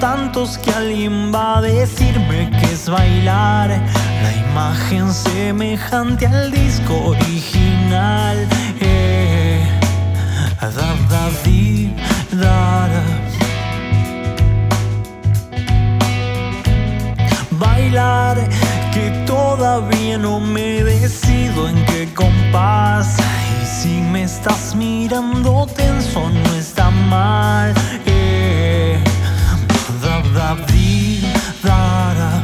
tantos que alguien va a decirme que es bailar la imagen semejante al disco original. Da, da, di, da, da. Bailar que todavía no me decido en qué compás. Y si me estás mirando tenso no está mal. Da, da, di, da, da.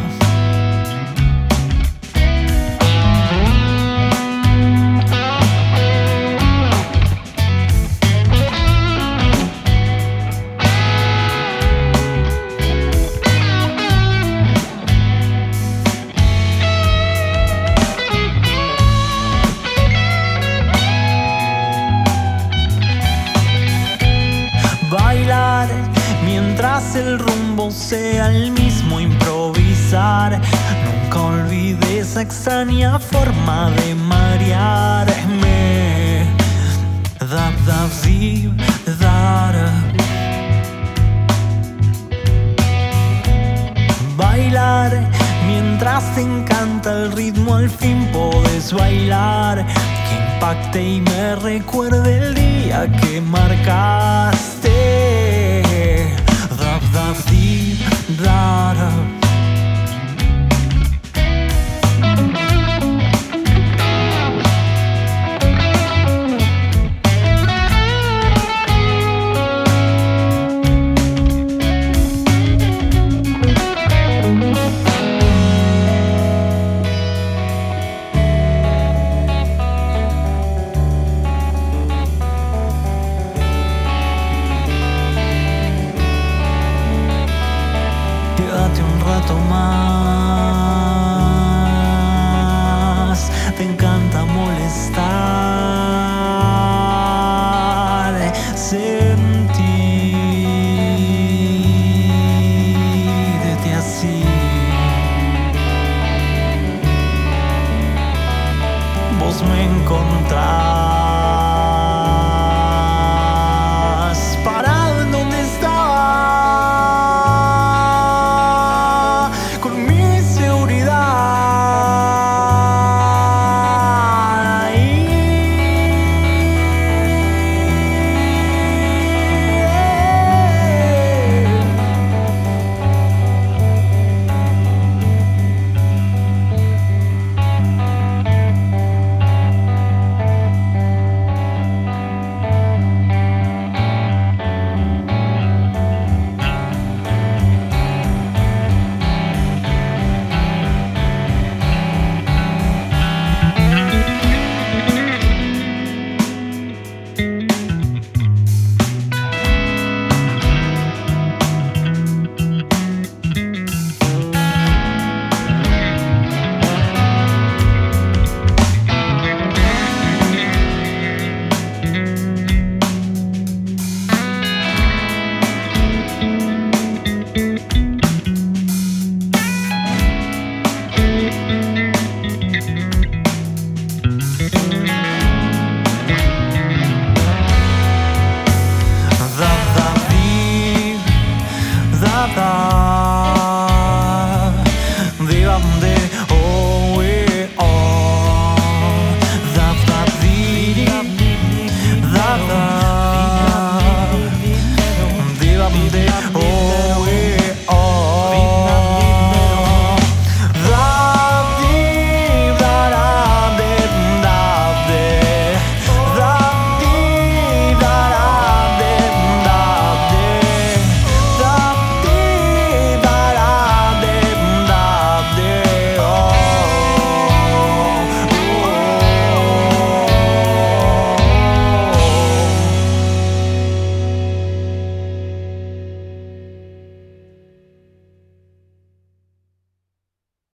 Bailar mientras el rumbo sea el mismo, improvisar. Nunca olvidé esa extraña forma de marearme. Da, da, di, da, da. Bailar mientras te encanta el ritmo, al fin podés bailar. Que impacte y me recuerde el día que marcaste. Da, da, di, da, da. Quédate un rato más, te encanta molestar, sentirte así. Vos me encontrás.